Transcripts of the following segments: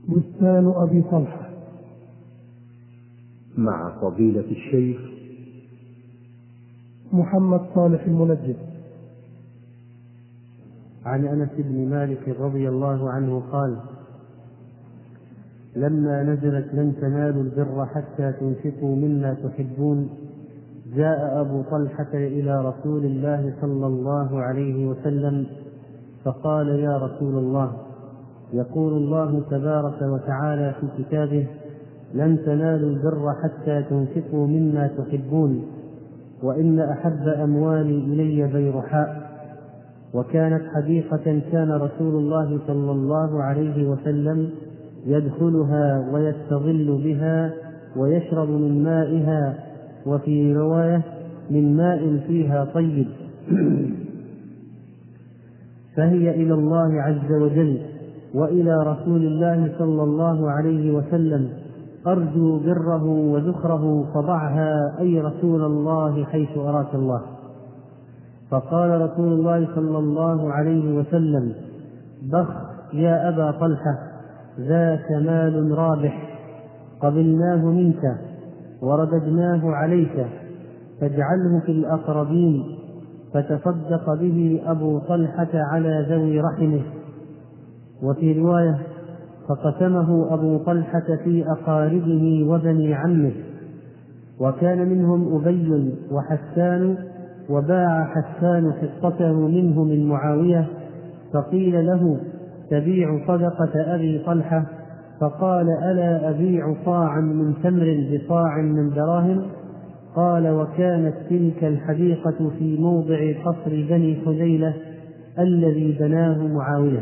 بستان أبي طلحة. مع فضيلة الشيخ محمد صالح المنجد. عن أنس بن مالك رضي الله عنه قال: لما نزلت لن تنالوا البر حتى تنفقوا مما تحبون، جاء أبو طلحة إلى رسول الله صلى الله عليه وسلم فقال: يا رسول الله، يقول الله تبارك وتعالى في كتابه: لن تنالوا البر حتى تنفقوا مما تحبون، وإن أحب أموالي إلي بيرحاء. وكانت حديقة كان رسول الله صلى الله عليه وسلم يدخلها ويستظل بها ويشرب من مائها، وفي رواية من ماء فيها طيب، فهي إلى الله عز وجل وإلى رسول الله صلى الله عليه وسلم، أرجو بره وذخره فضعها أي رسول الله حيث أراك الله. فقال رسول الله صلى الله عليه وسلم: بخ يا أبا طلحة، ذاك مال رابح قبلناه منك ورددناه عليك، فاجعله في الأقربين. فتصدق به أبو طلحة على ذوي رحمه. وفي رواية: فقسمه أبو طلحة في أقاربه وبني عمه، وكان منهم أبي وحسان، وباع حسان حصته منه من معاوية، فقيل له: تبيع صدقة أبي طلحة؟ فقال: ألا أبيع صاعا من تمر بصاع من دراهم؟ قال: وكانت تلك الحديقة في موضع قصر بني حذيلة الذي بناه معاوية.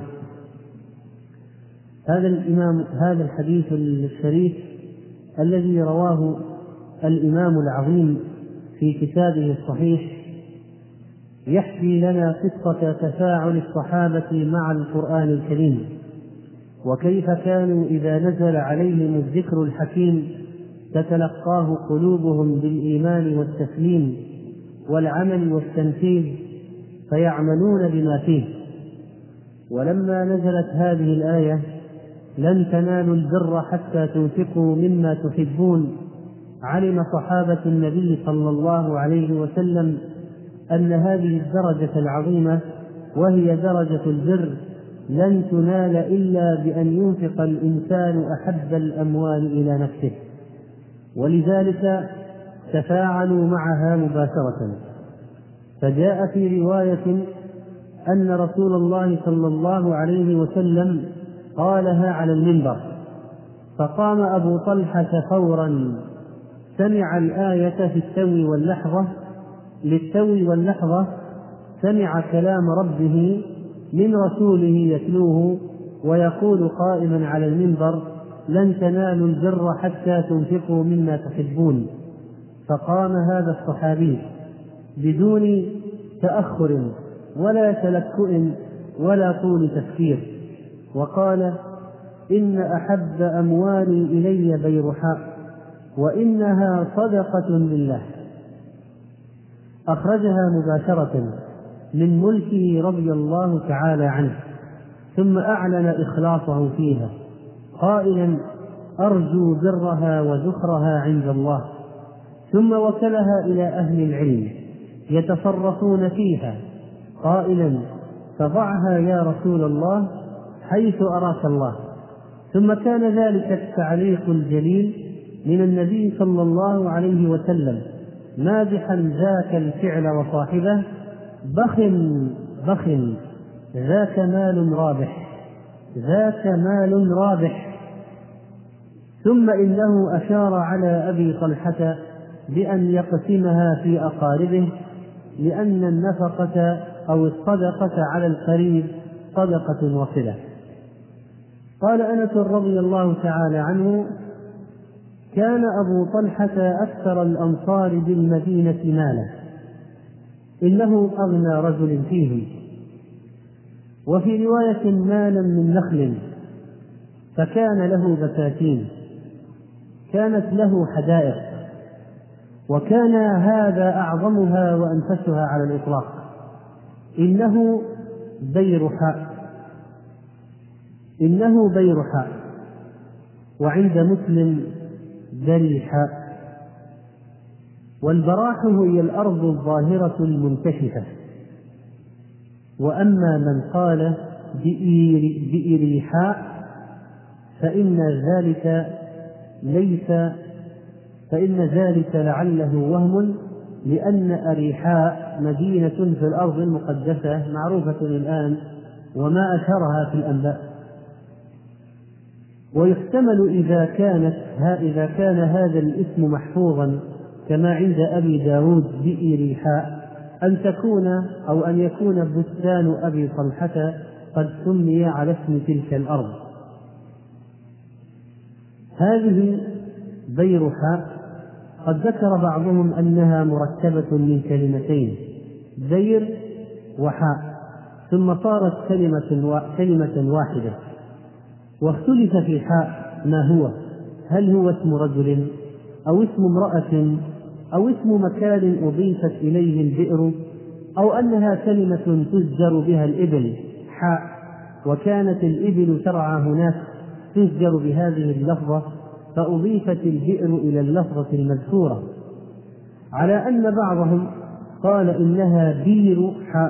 هذا الحديث الشريف الذي رواه الإمام العظيم في كتابه الصحيح يحكي لنا قصة تفاعل الصحابة مع القرآن الكريم، وكيف كانوا إذا نزل عليهم الذكر الحكيم تتلقاه قلوبهم بالإيمان والتسليم والعمل والتنفيذ، فيعملون بما فيه. ولما نزلت هذه الآية: لن تنالوا البر حتى تنفقوا مما تحبون، علم صحابة النبي صلى الله عليه وسلم أن هذه الدرجة العظيمة وهي درجة البر لن تنال إلا بأن ينفق الإنسان أحب الأموال إلى نفسه، ولذلك تفاعلوا معها مباشرة. فجاء في رواية أن رسول الله صلى الله عليه وسلم قالها على المنبر، فقام أبو طلحة فورا، سمع الآية في التو واللحظة، للتو واللحظة سمع كلام ربه من رسوله يتلوه ويقول قائما على المنبر: لن تنالوا البر حتى تنفقوا مما تحبون. فقام هذا الصحابي بدون تأخر ولا تلكؤ ولا طول تفكير، وقال: إن أحب أموالي إلي بيرحاء، وإنها صدقة لله. أخرجها مباشرة من ملكه رضي الله تعالى عنه، ثم أعلن إخلاصه فيها قائلا: أرجو برها وذخرها عند الله. ثم وكلها إلى أهل العلم يتصرفون فيها قائلا: فضعها يا رسول الله حيث أراك الله. ثم كان ذلك التعليق الجليل من النبي صلى الله عليه وسلم مادحا ذاك الفعل وصاحبه: بخ بخ، ذاك مال رابح، ذاك مال رابح. ثم إنه أشار على أبي طلحة بأن يقسمها في أقاربه، لأن النفقة أو الصدقة على القريب صدقة وصلة. قال أنس رضي الله تعالى عنه: كان أبو طلحة أكثر الأنصار بالمدينة مالا، إنه أغنى رجل فيهم. وفي رواية: مالا من نخل، فكان له بساتين، كانت له حدائق، وكان هذا أعظمها وأنفسها على الإطلاق. إنه بيرحاء، إنه بيرحاء، وعند مسلم بريحاء. والبراح هي الأرض الظاهرة المنكشفة. وأما من قال بإريحاء فإن ذلك لعله وهم، لأن أريحاء مدينة في الأرض المقدسة معروفة الآن وما أشهرها في الأنباء. ويحتمل إذا كان هذا الاسم محفوظا كما عند أبي داود بإريحاء أن يكون بستان أبي طلحة قد سمي على اسم تلك الأرض. هذه بيرحاء قد ذكر بعضهم أنها مركبة من كلمتين، بير وحاء، ثم صارت كلمة واحدة. واختلف في حاء ما هو، هل هو اسم رجل أو اسم امرأة أو اسم مكان أضيفت إليه البئر، أو أنها كلمة تزجر بها الإبل حاء، وكانت الإبل ترعى هناك تزجر بهذه اللفظة فأضيفت البئر إلى اللفظة المذكورة، على أن بعضهم قال إنها بير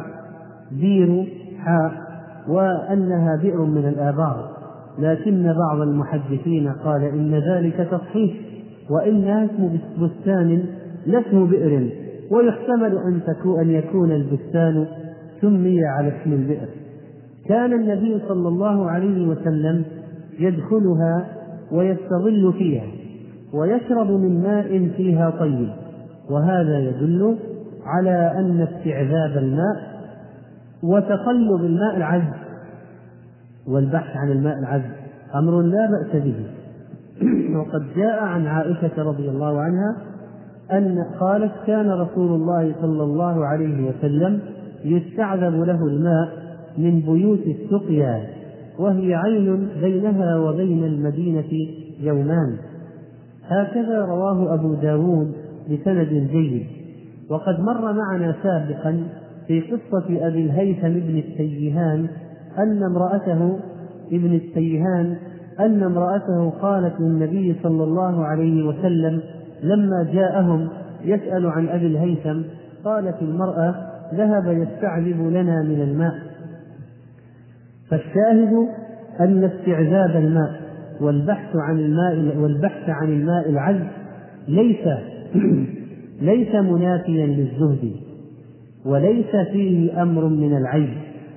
حاء وأنها بئر من الآبار، لكن بعض المحدثين قال إن ذلك تصحيح، وإنها اسم بستان لا اسم بئر، ويحتمل أن يكون البستان سمي على اسم البئر. كان النبي صلى الله عليه وسلم يدخلها ويستظل فيها ويشرب من ماء فيها طيب، وهذا يدل على أن استعذاب الماء وتقلب الماء العذب والبحث عن الماء العذب أمر لا بأس به. وقد جاء عن عائشة رضي الله عنها أن قالت كان رسول الله صلى الله عليه وسلم يستعذب له الماء من بيوت السقيا، وهي عين بينها وبين المدينة يومان. هكذا رواه أبو داود بسند جيد. وقد مر معنا سابقا في قصة أبي الهيثم ابن التيهان أن امرأته قالت للنبي صلى الله عليه وسلم لما جاءهم يسأل عن أبي الهيثم، قالت المرأة ذهب يستعذب لنا من الماء. فالشاهد أن استعذاب الماء والبحث عن الماء العذب ليس منافيا للزهد، وليس فيه أمر من العيب،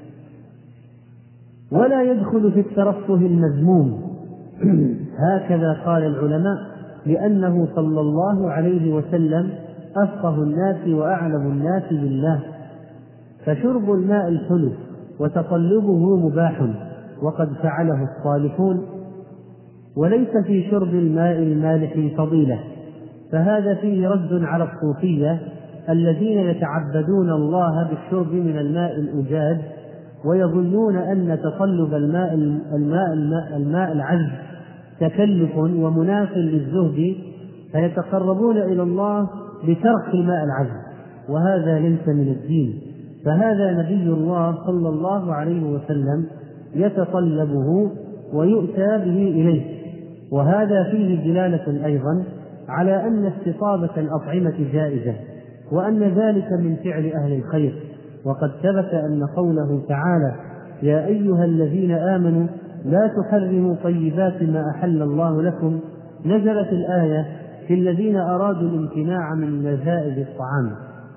ولا يدخل في الترفه المذموم. هكذا قال العلماء، لأنه صلى الله عليه وسلم أفقه الناس وأعلم الناس بالله، فشرب الماء الحلو وتطلبه مباح وقد فعله الصالحون، وليس في شرب الماء المالح فضيلة. فهذا فيه رد على الصوفية الذين يتعبدون الله بالشرب من الماء الأجاج، ويظنون أن تطلب الماء العذب تكلف ومناف للزهد، فيتقربون إلى الله بترك الماء العذب، وهذا ليس من الدين. فهذا نبي الله صلى الله عليه وسلم يتطلبه ويؤتى به إليه. وهذا فيه دلالة أيضا على أن استطابة الأطعمة جائزة، وأن ذلك من فعل أهل الخير. وقد ثبت أن قوله تعالى يا أيها الذين آمنوا لا تحرموا طيبات ما أحل الله لكم، نزلت الآية في الذين أرادوا الامتناع من لذائذ الطعام.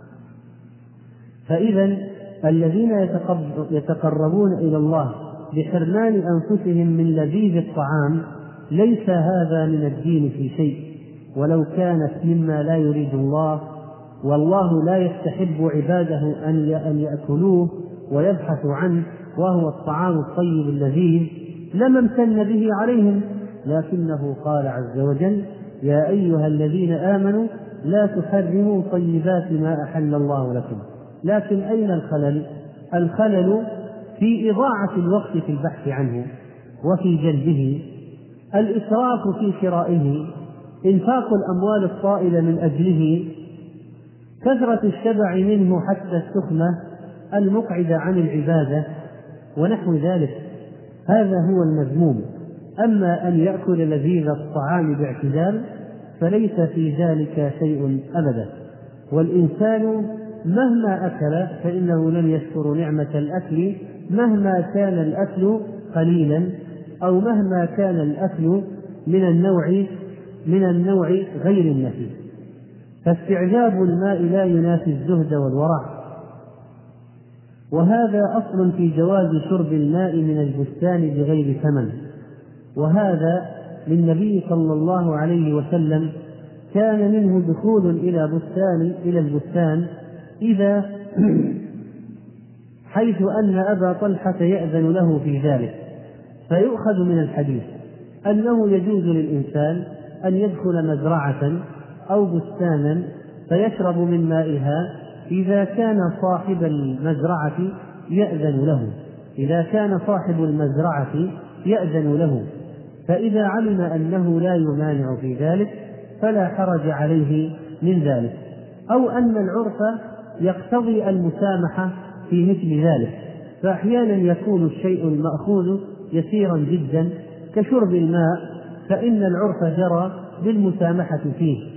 فإذا الذين يتقربون إلى الله بحرمان أنفسهم من لذيذ الطعام ليس هذا من الدين في شيء، ولو كانت مما لا يريد الله، والله لا يستحب عباده أن يأكلوه ويبحثوا عنه، وهو الطعام الطيب اللذيذ، لما امتن به عليهم. لكنه قال عز وجل يا أيها الذين آمنوا لا تحرموا طيبات ما أحل الله لكم. لكن أين الخلل؟ الخلل في إضاعة الوقت في البحث عنه وفي جلبه، الإسراف في شرائه، إنفاق الأموال الطائلة من أجله، كثرة الشبع منه حتى السخمة المقعدة عن العبادة ونحو ذلك. هذا هو المذموم. أما أن يأكل لذيذ الطعام باعتدال فليس في ذلك شيء أبدا. والإنسان مهما أكل فإنه لن يشكر نعمة الأكل مهما كان الأكل قليلا أو مهما كان الأكل من النوع غير النفي. فاستعجاب الماء لا ينافي الزهد والورع، وهذا أصل في جواز شرب الماء من البستان بغير ثمن. وهذا للنبي صلى الله عليه وسلم كان منه دخول إلى البستان إذا حيث أن أبا طلحة يأذن له في ذلك. فيؤخذ من الحديث أنه يجوز للإنسان أن يدخل مزرعة أو بستانا فيشرب من مائها إذا كان صاحب المزرعة يأذن له، فإذا علم أنه لا يمانع في ذلك فلا حرج عليه من ذلك، أو أن العرف يقتضي المسامحة في مثل ذلك. فأحيانا يكون الشيء المأخوذ يسيرا جدا كشرب الماء فإن العرف جرى بالمسامحة فيه،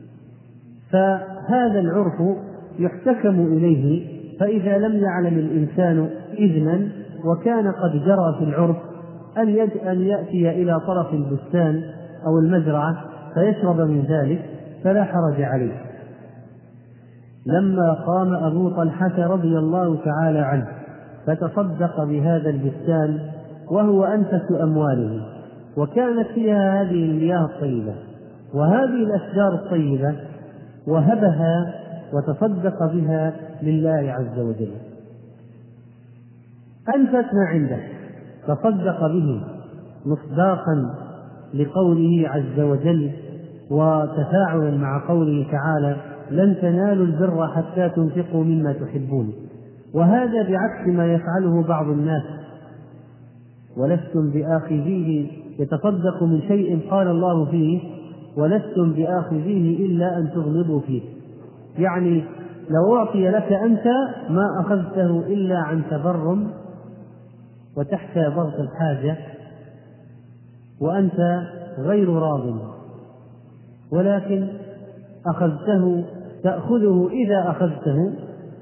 فهذا العرف يحتكم إليه. فإذا لم يعلم الإنسان إذنا وكان قد جرى في العرف أن يأتي إلى طرف البستان أو المزرعة فيشرب من ذلك فلا حرج عليه. لما قام أبو طلحة رضي الله تعالى عنه فتصدق بهذا البستان وهو أنفس أمواله، وكانت فيها هذه المياه الطيبة وهذه الأشجار الطيبة، وهبها وتصدق بها لله عز وجل. أنفس ما عنده تصدق به مصداقا لقوله عز وجل وتفاعلا مع قوله تعالى: لن تنالوا البر حتى تنفقوا مما تحبون. وهذا بعكس ما يفعله بعض الناس: ولستم بآخذيه، يتصدق من شيء قال الله فيه: ولستم بآخذيه إلا أن تغمضوا فيه. يعني لو أعطي لك أنت ما أخذته إلا عن تبرم وتحت ضغط الحاجة وأنت غير راض، ولكن تأخذه إذا أخذته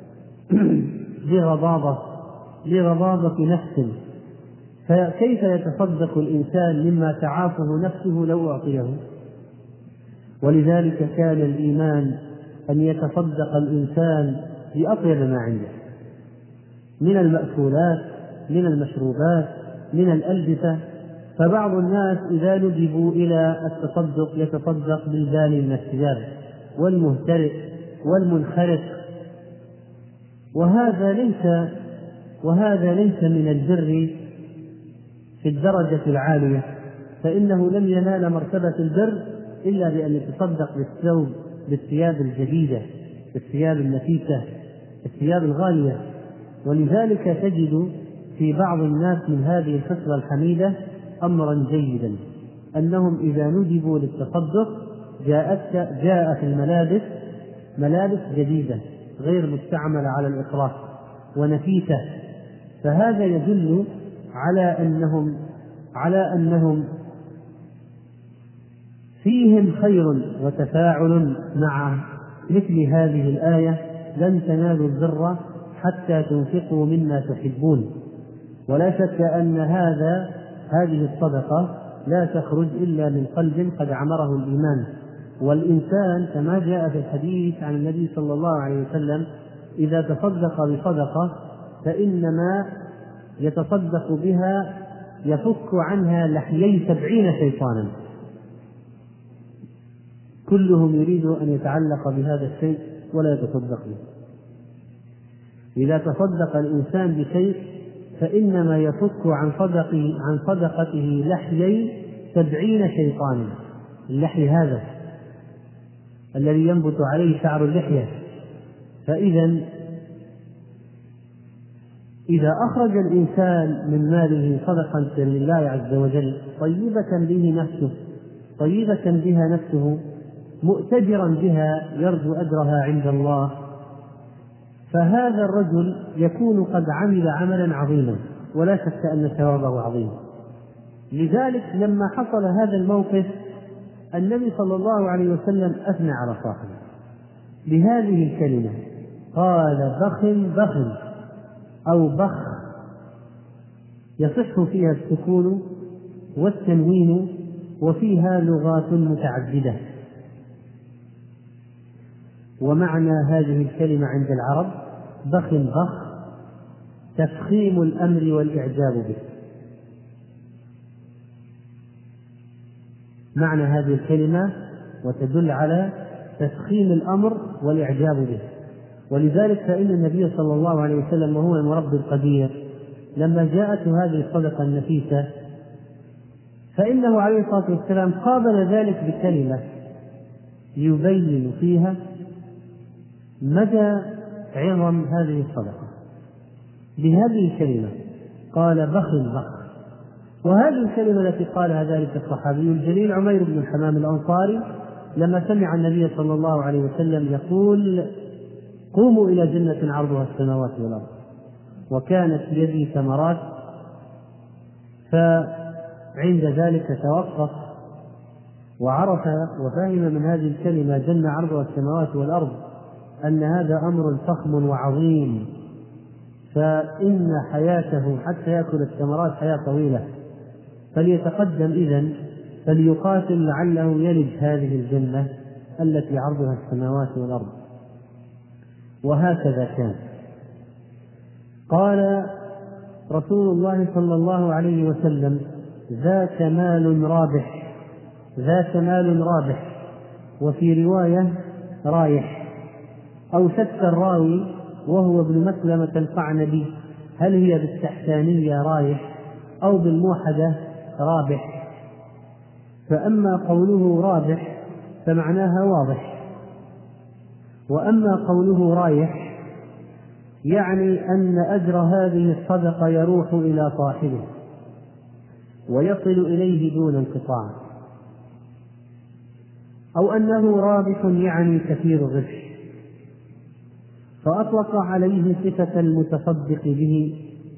بغضاضة نفس. فكيف يتصدق الإنسان مما تعافه نفسه لو أعطيه؟ ولذلك كان الإيمان أن يتصدق الإنسان بأطيب ما عنده من المأكولات، من المشروبات، من الألبسة. فبعض الناس إذا ندبوا إلى التصدق يتصدق بالبال من الثياب والمهترئ والمنخرط، وهذا ليس من البر في الدرجة العالية، فإنه لم ينال مرتبة البر إلا بأن يتصدق بالثياب الجديدة، بالثياب النفيسة، بالثياب الغالية. ولذلك تجد في بعض الناس من هذه الخصلة الحميدة أمرا جيدا، أنهم إذا ندبوا للتصدق جاء في الملابس ملابس جديدة غير مستعملة على الإطلاق ونفيسة. فهذا يدل على أنهم فيهم خير وتفاعل مع مثل هذه الآية: لن تنالوا البر حتى تنفقوا مما تحبون. ولا شك أن هذه الصدقة لا تخرج إلا من قلب قد عمره الإيمان. والإنسان كما جاء في الحديث عن النبي صلى الله عليه وسلم: إذا تصدق بصدقة فإنما يتصدق بها يفك عنها لحيي 70 شيطانا، كلهم يريد أن يتعلق بهذا الشيء ولا يتصدق به. إذا تصدق الإنسان بشيء فإنما يفك عن صدقته لحيي 70 شيطانا. اللحي هذا الذي ينبت عليه شعر اللحية. فإذا إذا أخرج الإنسان من ماله صدقة لله عز وجل طيبة بها نفسه مؤتجرا بها يرجو أجرها عند الله، فهذا الرجل يكون قد عمل عملا عظيما ولا شك أن ثوابه عظيم. لذلك لما حصل هذا الموقف النبي صلى الله عليه وسلم أثنى على صاحبه بهذه الكلمة، قال بخ بخ أو بخ، يصح فيها السكون والتنوين، وفيها لغات متعددة. ومعنى هذه الكلمة عند العرب بخ بخ تفخيم الأمر والإعجاب به. معنى هذه الكلمة وتدل على تفخيم الأمر والإعجاب به. ولذلك فإن النبي صلى الله عليه وسلم وهو المربي القدير لما جاءته هذه الصدقة النفيسة فإنه عليه الصلاة والسلام قابل ذلك بكلمة يبين فيها مدى عظم هذه الصدقة، بهذه الكلمة قال بخ بخ. وهذه الكلمة التي قالها ذلك الصحابي الجليل عمير بن الحمام الأنصاري لما سمع النبي صلى الله عليه وسلم يقول قوموا إلى جنة عرضها السماوات والأرض، وكانت بيدي ثمرات، فعند ذلك توقف وعرف وفهم من هذه الكلمة جنة عرضها السماوات والأرض أن هذا أمر فخم وعظيم، فإن حياته حتى يأكل الثمرات حياة طويلة، فليتقدم إذن فليقاتل لعله يلج هذه الجنة التي عرضها السماوات والأرض. وهكذا كان. قال رسول الله صلى الله عليه وسلم ذاك مال رابح، ذاك مال رابح، وفي رواية رايح، أو شك الراوي وهو ابن مسلمة القعنبي هل هي بالتحتانية رايح أو بالموحدة رابح، فأما قوله رابح فمعناها واضح، وأما قوله رايح يعني أن أجر هذه الصدقة يروح إلى صاحبه ويصل إليه دون انقطاع، أو أنه رابح يعني كثير الربح، فأطلق عليه صفة المتصدق به،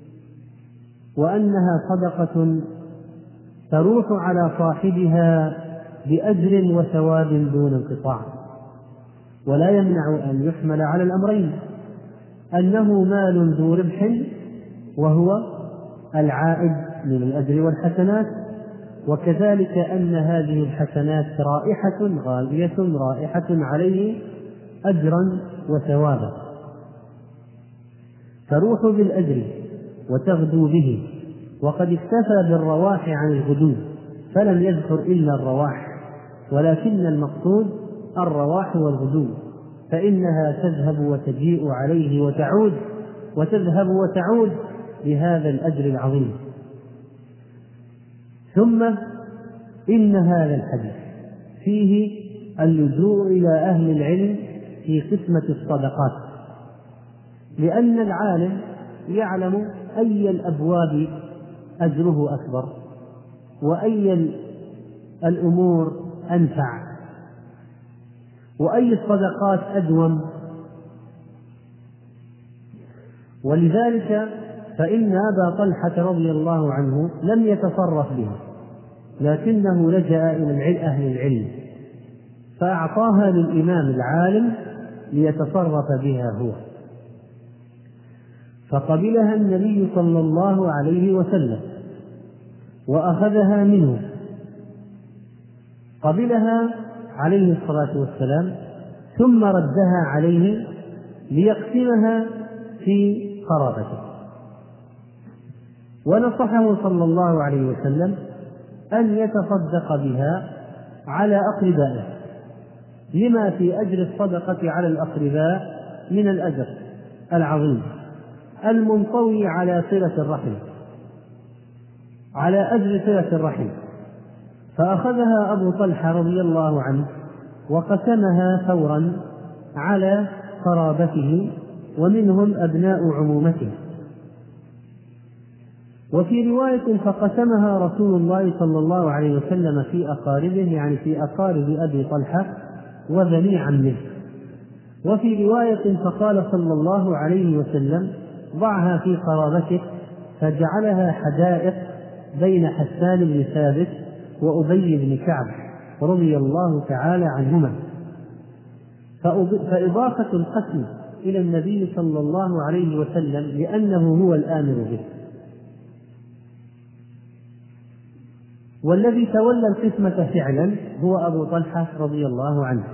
وأنها صدقة تروح على صاحبها بأجر وثواب دون انقطاع. ولا يمنع أن يحمل على الأمرين، أنه مال ذو ربح وهو العائد من الأجر والحسنات، وكذلك أن هذه الحسنات رائحة غالية رائحة عليه أجرا وثوابا، تروح بالأجر وتغدو به. وقد اكتفى بالرواح عن الغدو فلم يذكر إلا الرواح، ولكن المقصود الرواح والغدو، فإنها تذهب وتجيء عليه وتعود وتذهب وتعود بهذا الأجر العظيم. ثم إن هذا الحديث فيه اللجوء إلى أهل العلم في قسمة الصدقات، لأن العالم يعلم أي الأبواب أجره أكبر وأي الأمور أنفع وأي الصدقات أدوم. ولذلك فإن أبا طلحة رضي الله عنه لم يتصرف بها، لكنه لجأ إلى أهل العلم فأعطاها للإمام العالم ليتصرف بها هو، فقبلها النبي صلى الله عليه وسلم وأخذها منه، قبلها عليه الصلاة والسلام ثم ردها عليه ليقسمها في قرابته، ونصحه صلى الله عليه وسلم أن يتصدق بها على أقربائه، لما في أجر الصدقة على الأقرباء من الأجر العظيم المنطوي على صلة الرحم، على أجر صلة الرحم. فأخذها أبو طلحة رضي الله عنه وقسمها فورا على قرابته ومنهم أبناء عمومته. وفي رواية فقسمها رسول الله صلى الله عليه وسلم في أقاربه، يعني في أقارب أبي طلحة وبني عمه. وفي رواية فقال صلى الله عليه وسلم ضعها في قرابتك، فجعلها حدائق بين حسان بن ثابت وأبي بن كعب رضي الله تعالى عنهما، فإضافة القتل إلى النبي صلى الله عليه وسلم لأنه هو الآمر به، والذي تولى القسمة فعلا هو أبو طلحة رضي الله عنه،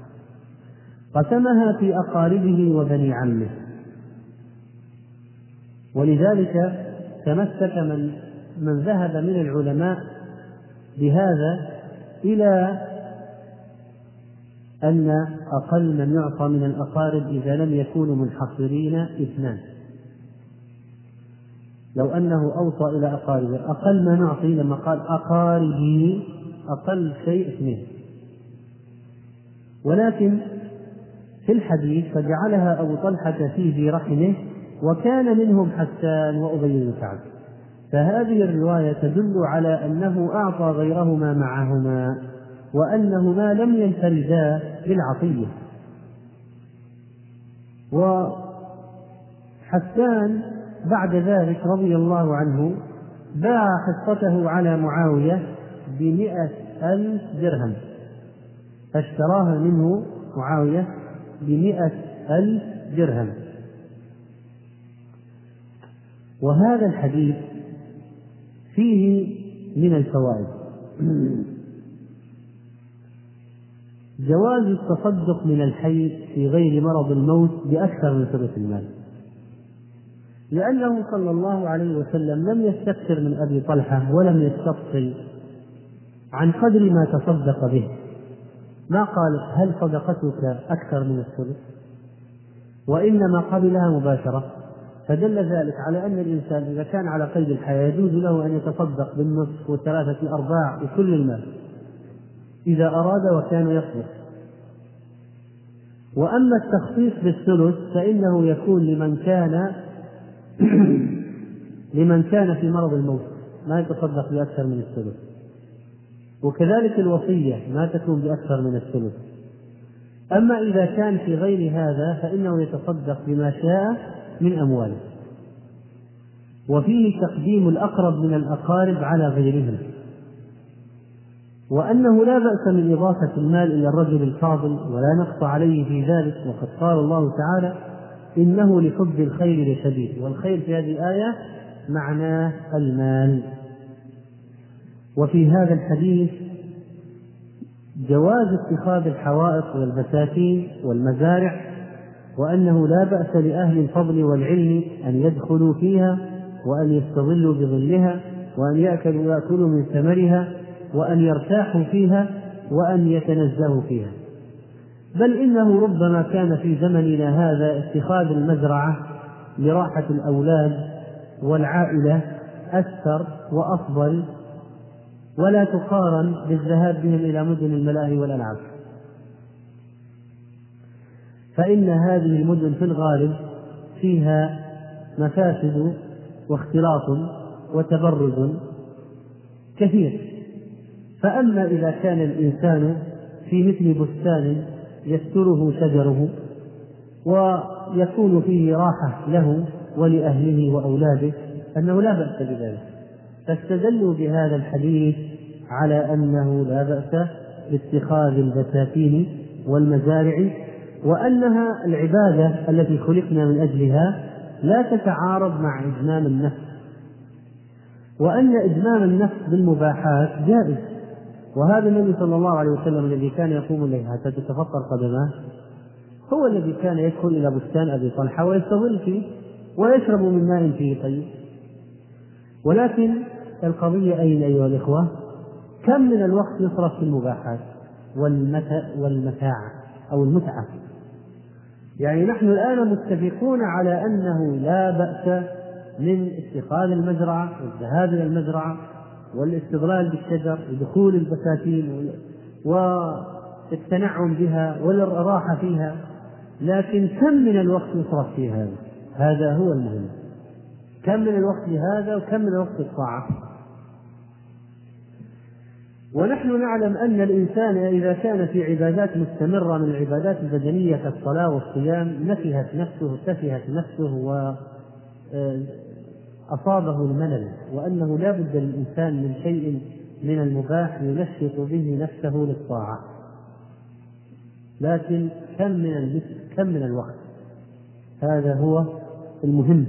قسمها في أقاربه وبني عمه. ولذلك تمسك من ذهب من العلماء بهذا إلى أن أقل من يعطى من الأقارب إذا لم يكونوا منحصرين اثنان. لو أنه أوصى إلى أقاربه أقل ما نعطي لما قال أقاربه أقل شيء اثنين، ولكن في الحديث فجعلها أبو طلحة في رحمه وكان منهم حسان وأبي بن كعب، فهذه الرواية تدل على أنه أعطى غيرهما معهما وأنهما لم ينفردا بالعطية. وحسان بعد ذلك رضي الله عنه باع حصته على معاوية ب100,000 درهم، فاشتراها منه معاوية ب100,000 درهم. وهذا الحديث فيه من الفوائد جواز التصدق من الحي في غير مرض الموت بأكثر من ثلث المال، لأنه صلى الله عليه وسلم لم يستكثر من أبي طلحة ولم يستفصل عن قدر ما تصدق به، ما قال هل صدقتك أكثر من الثلث، وإنما قبلها مباشرة، فدل ذلك على أن الإنسان إذا كان على قيد الحياة يجوز له أن يتصدق بالنصف و3/4 وكل المال إذا أراد وكان يصدق. وأما التخصيص بالثلث فإنه يكون لمن كان في مرض الموت ما يتصدق بأكثر من الثلث، وكذلك الوصية ما تكون بأكثر من الثلث. أما إذا كان في غير هذا فإنه يتصدق بما شاء من أمواله. وفيه تقديم الأقرب من الأقارب على غيرهم، وأنه لا بأس من إضافة المال إلى الرجل الفاضل ولا نقص عليه في ذلك، وقد قال الله تعالى إنه لحب الخير لشديد، والخير في هذه الآية معناه المال. وفي هذا الحديث جواز اتخاذ الحوائط والبساتين والمزارع، وأنه لا بأس لأهل الفضل والعلم أن يدخلوا فيها وأن يستظلوا بظلها وأن يأكلوا من ثمرها وأن يرتاحوا فيها وأن يتنزهوا فيها. بل إنه ربما كان في زمننا هذا اتخاذ المزرعة لراحة الأولاد والعائلة أكثر وأفضل، ولا تقارن بالذهاب بهم إلى مدن الملاهي والألعاب، فإن هذه المدن في الغالب فيها مفاسد واختلاط وتبرج كثير. فأما إذا كان الإنسان في مثل بستان يستره شجره ويكون فيه راحة له ولأهله وأولاده أنه لا بأس بذلك، فاستدلوا بهذا الحديث على أنه لا بأس باتخاذ البساتين والمزارع، وأنها العبادة التي خلقنا من أجلها لا تتعارض مع إجمام النفس، وأن إجمام النفس بالمباحات جائز. وهذا النبي صلى الله عليه وسلم الذي كان يقوم الليل حتى تتفطر قدماه هو الذي كان يدخل إلى بستان أبي طلحة ويستظل فيه ويشرب من ماء فيه طيب. ولكن القضية أين أيها الإخوة؟ كم من الوقت يصرف في المباحات والمتاع أو المتعة؟ يعني نحن الآن متفقون على أنه لا بأس من اتخاذ المزرعة والذهاب إلى المزرعة والاستظلال بالشجر ودخول البساتين والتنعم بها والراحة فيها، لكن كم من الوقت يصرف في هذا؟ هذا هو المهم، كم من الوقت لهذا وكم من الوقت للطاعة. ونحن نعلم أن الإنسان إذا كان في عبادات مستمرة من العبادات البدنية كالصلاة والصيام تفهت نفسه أصابه الملل وأنه لا بد للإنسان من شيء من المباح ينشط به نفسه للطاعة، لكن كم من الوقت، هذا هو المهم.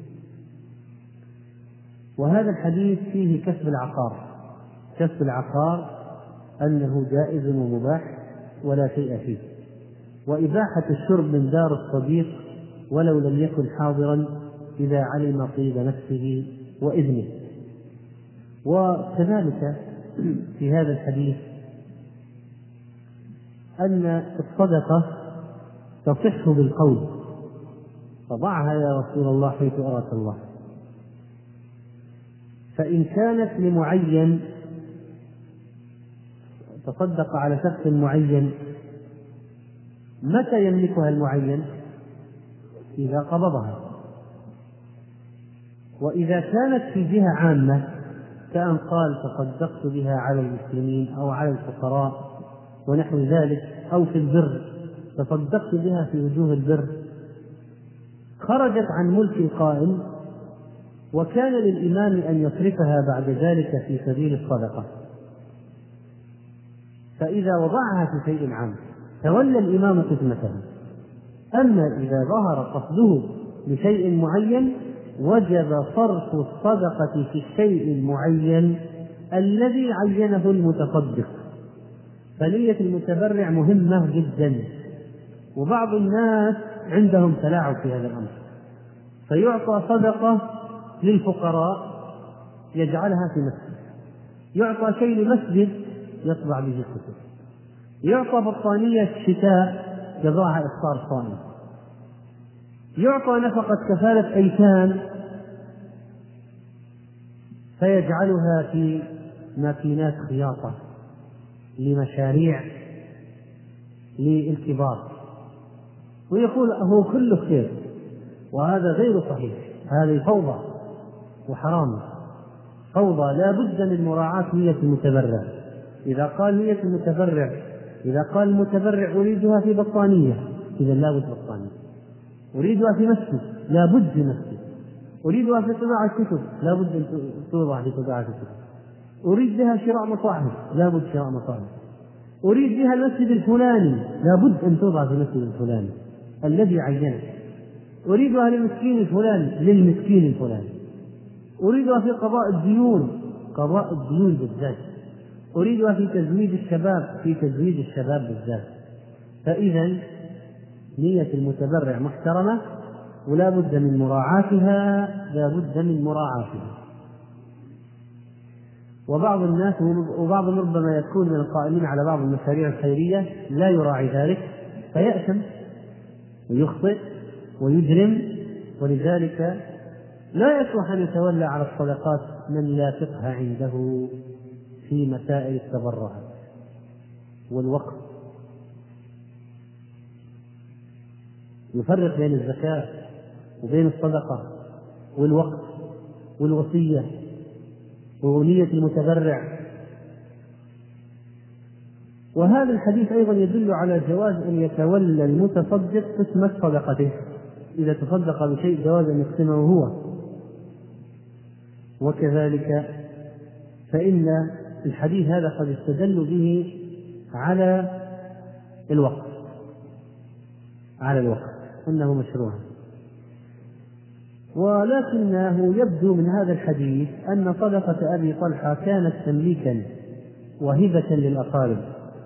وهذا الحديث فيه كسب العقار أنه جائز ومباح ولا شيء فيه، وإباحة الشرب من دار الصديق ولو لم يكن حاضرا إذا علم طيب نفسه وإذنه. وكذلك في هذا الحديث أن الصدقة تصح بالقول، فضعها يا رسول الله حيث أراك الله. فإن كانت لمعين تصدق على شخص معين، متى يملكها المعين؟ إذا قبضها. وإذا كانت في جهة عامة كأن قال تصدقت بها على المسلمين أو على الفقراء ونحو ذلك، أو في البر تصدقت بها في وجوه البر، خرجت عن ملك القائم، وكان للإمام أن يصرفها بعد ذلك في سبيل الصدقة. فإذا وضعها في شيء عام تولى الإمام قسمتها. أما إذا ظهر قصده لشيء معين وجب صرف الصدقة في الشيء المعين الذي عينه المتصدق. فنية المتبرع مهمة جدا، وبعض الناس عندهم تلاعب في هذا الأمر، فيعطى صدقة للفقراء يجعلها في مسجد، يعطى شيء لمسجد يطبع به كتب، يعطى بطانية شتاء يضعها إفطار صائم، يعطى نفقة كفالة أيتام فيجعلها في ماكينات خياطة لمشاريع للكبار، ويقول هو كله خير. وهذا غير صحيح، هذه فوضى وحرام، فوضى. لا بد من مراعاة نية المتبرع. إذا قال نية المتبرع، إذا قال المتبرع أريدها في بطانية، إذا لا بد بطانية. أريدها في مسجد، لا بد في مسجد. أريدها في طباعة كتب، لا بد أن توضع في طباعة كتب. أريد بها شراء مصاحف، لا بد شراء مصاحف. أريد بها المسجد الفلاني، لا بد أن توضع في المسجد الفلاني الذي عينه. أريدها للمسكين الفلاني للمسكين الفلاني. أريدها في قضاء الديون، قضاء الديون بالذات. أريدها في تزويد الشباب، في تزويد الشباب بالذات. فإذا نية المتبرع محترمة ولا بد من مراعاتها، لا بد من مراعاتها. وبعض الناس وبعض ربما يكون من القائمين على بعض المشاريع الخيرية لا يراعي ذلك فيأثم ويخطئ ويجرم، ولذلك لا يصلح أن يتولى على الصدقات من لا فقه عنده في مسائل التبرعات والوقف. يفرق بين الزكاة وبين الصدقة والوقف والوصية ونية المتبرع. وهذا الحديث أيضا يدل على جواز أن يتولى المتصدق قسمة صدقته، إذا تصدق بشيء جواز أن يقسمه هو. وكذلك فإن الحديث هذا قد استدل به على الوقف، أنه مشروع. ولكنه يبدو من هذا الحديث أن صدقة أبي طلحة كانت تمليكا وهبة للأقارب.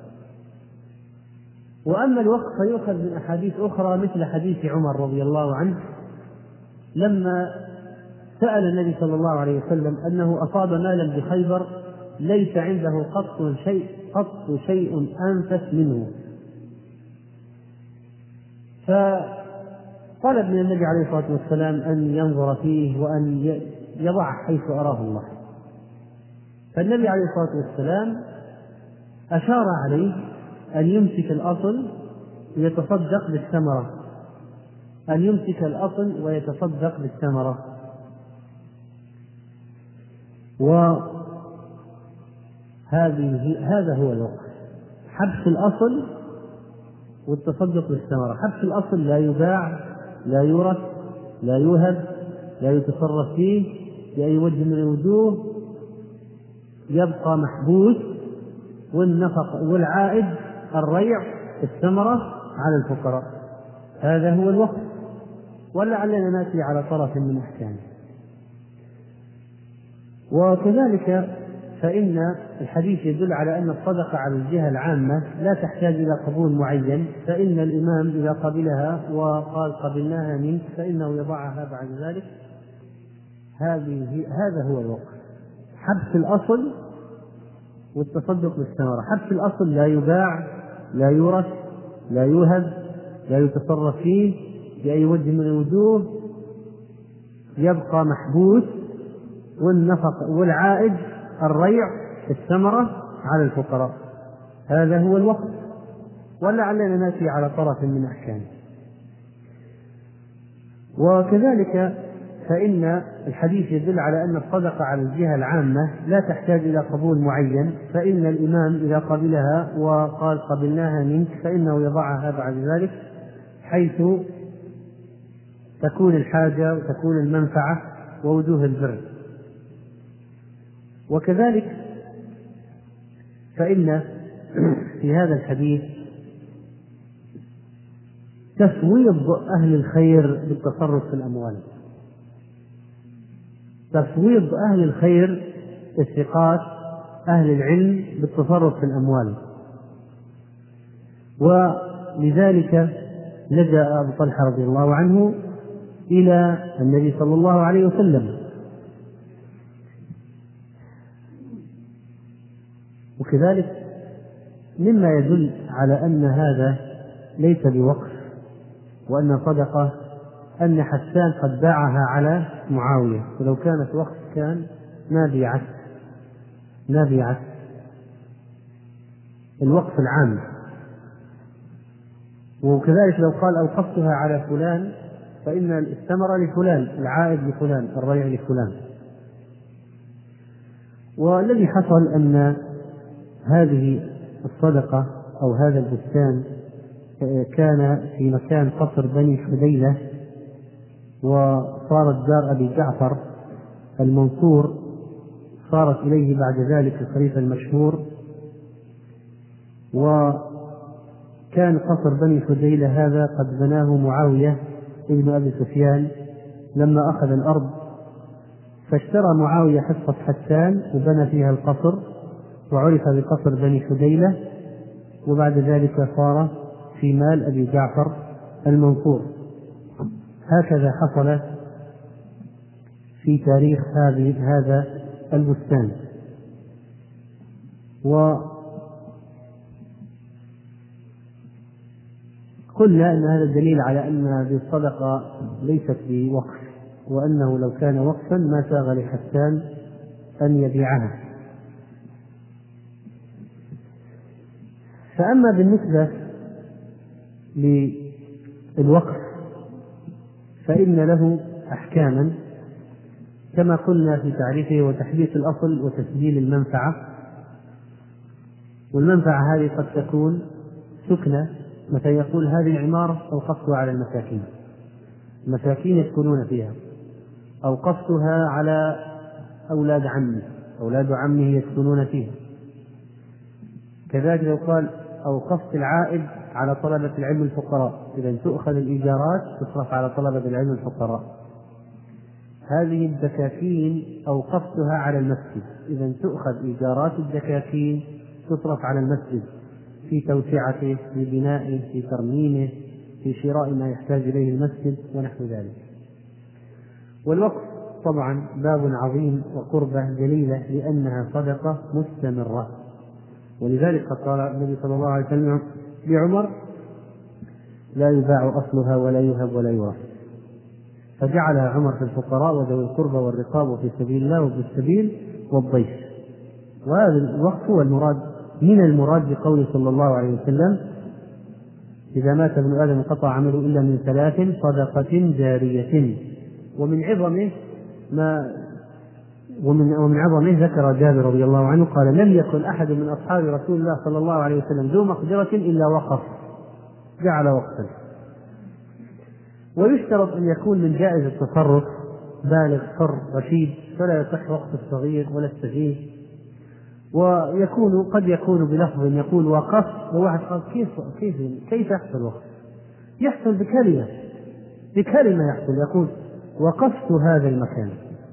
وأما الوقف فيؤخذ من أحاديث أخرى مثل حديث عمر رضي الله عنه لما سأل النبي صلى الله عليه وسلم أنه أصاب مالا بخيبر ليس عنده قط شيء أنفس منه، فطلب من النبي عليه الصلاة والسلام أن ينظر فيه وأن يضع حيث أراه الله. فالنبي عليه الصلاة والسلام أشار عليه أن يمسك الأصل ويتصدق بالثمرة، أن يمسك الأصل ويتصدق بالثمرة. هذا هو الوقف، حبس الأصل والتصدق بالثمرة. حبس الأصل لا يباع، لا يورث، لا يوهب، لا يتصرف فيه بأي وجه من الوجوه، يبقى محبوس، والعائد الريع الثمرة على الفقراء. هذا هو الوقف. ولعلنا نأتي على طرف من أحكامه. وكذلك فإن الحديث يدل على أن الصدقة على الجهة العامة لا تحتاج إلى قبول معين، فإن الإمام إذا قبلها وقال قبلناها منك فإنه يضعها بعد ذلك. هذا هو الوقف، حبس الأصل والتصدق بالثمرة. حبس الأصل لا يباع، لا يورث، لا يوهب، لا يتصرف فيه بأي وجه من الوجوه، يبقى محبوس، والعائد الريع الثمرة على الفقراء. هذا هو الوقف. ولعلنا نأتي على طرف من أحكامه. وكذلك فإن الحديث يدل على أن الصدقة على الجهة العامة لا تحتاج إلى قبول معين، فإن الإمام إذا قبلها وقال قبلناها منك فإنه يضعها بعد ذلك حيث تكون الحاجة وتكون المنفعة ووجوه البر. وكذلك فإن في هذا الحديث تفويض أهل الخير بالتصرف في الأموال، تفويض أهل الخير الثقات أهل العلم بالتصرف في الأموال. ولذلك لجأ أبو طلحة رضي الله عنه إلى النبي صلى الله عليه وسلم. وكذلك مما يدل على أن هذا ليس بوقف وأن صدقة أن حسان قد باعها على معاوية، ولو كانت وقف كان ما بيعت الوقف العام. وكذلك لو قال أوقفتها على فلان فإن الثمرة لفلان، العائد لفلان، الريع لفلان. والذي حصل أن هذه الصدقة أو هذا البستان كان في مكان قصر بني حذيلة، وصارت دار أبي جعفر المنصور صارت إليه بعد ذلك الخليفة المشهور. وكان قصر بني حذيلة هذا قد بناه معاوية ابن أبي سفيان لما أخذ الأرض، فاشترى معاوية حصة حسان وبنى فيها القصر وعرف بقصر بني حذيلة، وبعد ذلك صار في مال أبي جعفر المنصور. هكذا حصل في تاريخ هذا البستان. وقلنا أن هذا الدليل على أن هذه الصدقة ليست بوقف، وأنه لو كان وقفا ما ساغ لحسان أن يبيعها. فأما بالنسبة للوقف فإن له أحكاما كما قلنا في تعريفه، وتحديث الأصل وتسجيل المنفعة. والمنفعة هذه قد تكون سكنة، مثلا يقول هذه العمارة أوقفتها على المساكين، المساكين يسكنون فيها، أوقفتها على أولاد عمي، أولاد عمه يسكنون فيها. كذلك لو قال أوقفت العائد على طلبة العلم الفقراء، إذا تؤخذ الإيجارات تصرف على طلبة العلم الفقراء. هذه الدكاكين أوقفتها على المسجد، إذا تؤخذ إيجارات الدكاكين تصرف على المسجد في توسعته، في بنائه، في ترميمه، في شراء ما يحتاج إليه المسجد ونحو ذلك. والوقف طبعا باب عظيم وقربة جليلة لأنها صدقة مستمرة، ولذلك قال النبي صلى الله عليه وسلم لعمر لا يباع أصلها ولا يهب ولا يورث، فجعلها عمر في الفقراء وذوي القربى والرقاب وفي سبيل الله وفي السبيل والضيف. وهذا الوقف هو من المراد بقوله صلى الله عليه وسلم إذا مات ابن آدم انقطع عمله إلا من 3: صدقة جارية. ومن عظمه ذكر جابر رضي الله عنه قال لم يكن أحد من أصحاب رسول الله صلى الله عليه وسلم ذو مقدرة إلا وقف، جعل وقفا. ويشترط أن يكون من جائز التصرف بالغ حر رشيد، فلا يصح وقف الصغير ولا السفيه. ويكون قد يكون بلفظ يقول وقفت، وواحد قال كيف يحصل وقف؟ يحصل بكلمة يحصل، يقول وقفت هذا المكان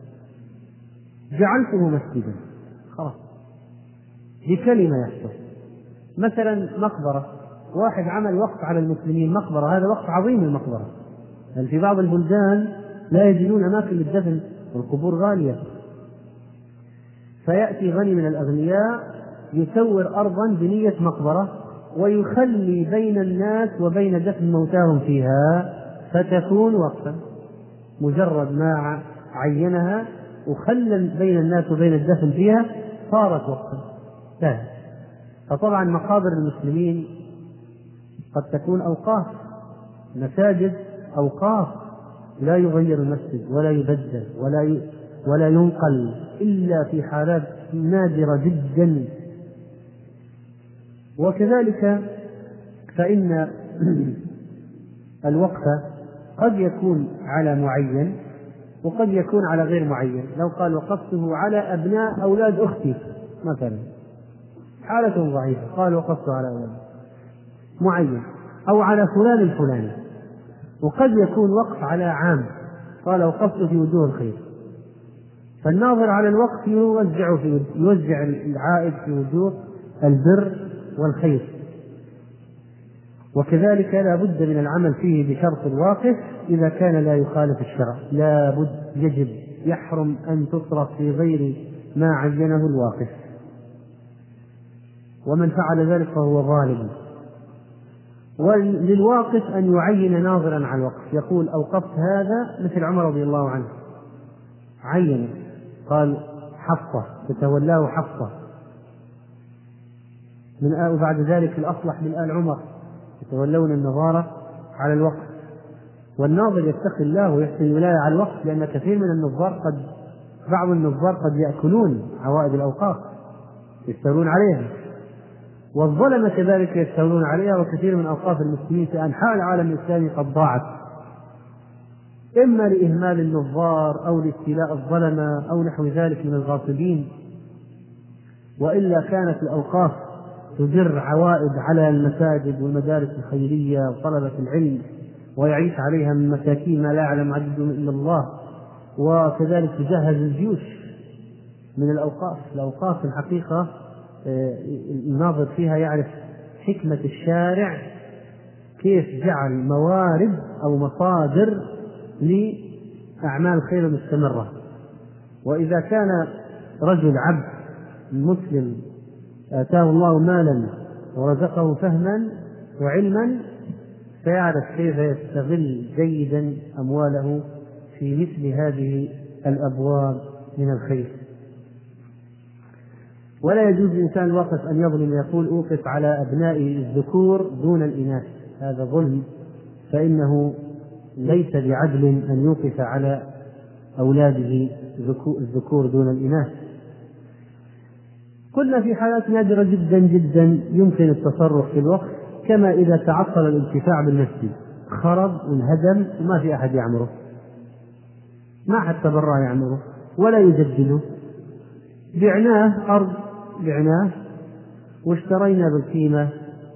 جعلته مسجدا، خلاص بكلمة يحصل. مثلا مقبرة، واحد عمل وقف على المسلمين مقبرة، هذا وقف عظيم المقبرة، يعني في بعض البلدان لا يجدون أماكن للدفن والقبور غالية، فيأتي غني من الأغنياء يسور أرضا بنية مقبرة ويخلي بين الناس وبين دفن موتاهم فيها، فتكون وقفا، مجرد ما عينها وخلى بين الناس وبين الدفن فيها صارت وقفا. فطبعا مقابر المسلمين قد تكون أوقاف، مساجد أوقاف، لا يغير المسجد ولا يبدل ولا ينقل إلا في حالات نادرة جدا. وكذلك فإن الوقف قد يكون على معين وقد يكون على غير معين. لو قال وقفته على أبناء أولاد أختي مثلا، حالة ضعيفة، قال وقفته على أولاد معين، أو على فلان الفلاني. وقد يكون وقف على عام، قال وقفت في وجوه الخير، فالناظر على الوقف يوزع العائد في وجوه البر والخير. وكذلك لا بد من العمل فيه بشرط الواقف إذا كان لا يخالف الشرع، لا بد، يجب، يحرم أن تصرف في غير ما عينه الواقف، ومن فعل ذلك فهو ظالم. وللواقف أن يعين ناظرا على الوقف، يقول أوقفت هذا، مثل عمر رضي الله عنه عين، قال حفصة تتولاه حفصة، وبعد ذلك الأصلح من آل عمر يتولون النظارة على الوقف. والناظر يتقي الله ويحسن الولاية على الوقف، لأن كثير من النظار بعض النظار قد يأكلون عوائد الأوقاف يستولون عليها، والظلمة كذلك يستولون عليها، وكثير من أوقاف المسلمين في أنحاء العالم الإسلامي قد ضاعت، إما لإهمال النظار أو لاستيلاء الظلمة أو نحو ذلك من الغاصبين. وإلا كانت الأوقاف تدر عوائد على المساجد والمدارس الخيرية وطلبة العلم، ويعيش عليها من مساكين ما لا يعلم عددهم إلا الله. وكذلك تجهز الجيوش من الأوقاف. الأوقاف الحقيقة الناظر فيها يعرف حكمة الشارع، كيف جعل موارد أو مصادر لأعمال خير مستمرة. وإذا كان رجل عبد مسلم آتاه الله مالا ورزقه فهما وعلما، فيعرف كيف يستغل جيدا أمواله في مثل هذه الأبواب من الخير. ولا يجوز للإنسان الواقف أن يظلم ويقول أوقف على أبنائي الذكور دون الإناث، هذا ظلم، فإنه ليس بعدل أن يوقف على أولاده الذكور دون الإناث. قلنا في حالات نادرة جدا جدا يمكن التصرف في الوقف، كما إذا تعطل الانتفاع بالمسجد، خرب وانهدم وما في أحد يعمره، ما حد تبرع يعمره ولا يجدده، بعناه أرض، بعناه واشترينا بالقيمة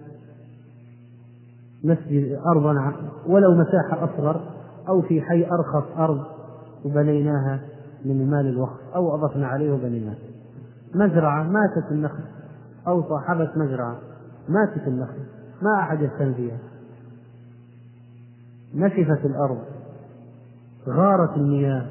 مسجد أرضا ولو مساحة أصغر، أو في حي أرخص أرض وبنيناها من مال الوقف، أو أضفنا عليه وبنيناه. مزرعة ماتت النخل، أو صاحبة مزرعة ماتت النخل، ما أحد يهتم فيها، نشفت الأرض، غارت المياه،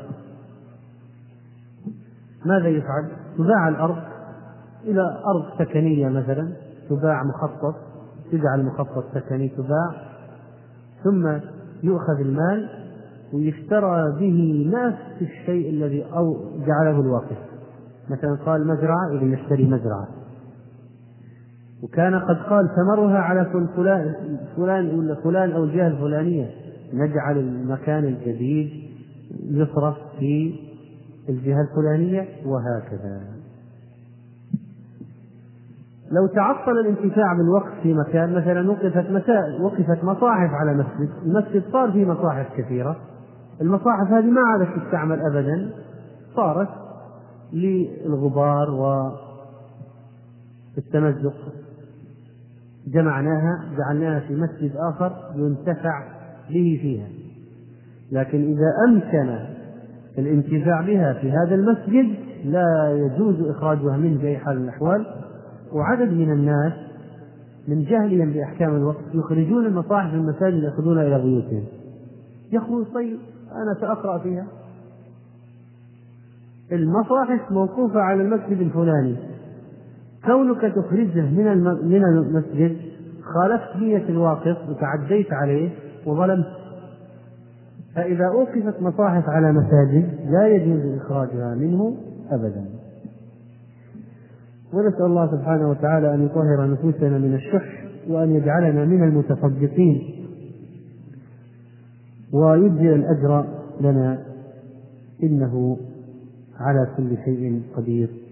ماذا يفعل؟ تباع الأرض إلى أرض سكنية مثلا، تباع مخطط، تجعل مخطط سكني تباع، ثم يؤخذ المال ويشترى به نفس الشيء الذي أو جعله الواقف. مثلا قال مزرعة، إذا يشتري مزرعة، وكان قد قال ثمرها على فلان ولا فلان أو الجهة الفلانية، نجعل المكان الجديد يصرف في الجهة الفلانية، وهكذا. لو تعطل الانتفاع بالوقف في مكان، مثلا وقفت مصاحف على مسجد، المسجد صار فيه مصاحف كثيرة، المصاحف هذه ما عادت تستعمل أبدا، صارت للغبار والتمزق، جعلناها في مسجد آخر ينتفع به فيها. لكن إذا أمكن الانتفاع بها في هذا المسجد لا يجوز إخراجها منه بأي حال من الأحوال. وعدد من الناس من جهلهم بأحكام الوقف يخرجون المصاحف من المساجد يأخذونها إلى بيوتهم، يقول طيب أنا سأقرأ فيها، المصاحف موقوفة على المسجد الفلاني، كونك تخرجه من المسجد خالفت نية الواقف وتعديت عليه وظلمت. فإذا أوقفت مصاحف على مساجد لا يجوز إخراجها منه أبدا. ونسأل الله سبحانه وتعالى أن يطهر نفوسنا من الشح، وأن يجعلنا من المتصدقين، ويجزي الأجر لنا، إنه على كل شيء قدير.